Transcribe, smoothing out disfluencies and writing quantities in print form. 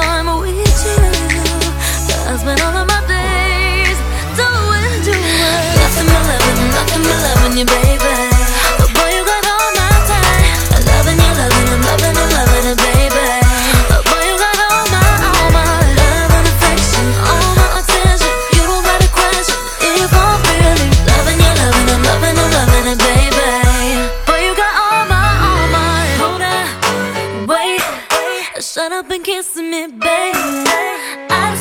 time with you. 'Cause I spend all of my days doing nothing but loving you, baby. But boy, you got all my time. I'm loving you, I'm loving it, baby. But boy, you got all my love and affection, all my attention. You don't gotta question if I'm really loving you, I'm loving it, baby. Boy, you got all my. Hold up, wait, shut up and kiss me, baby. I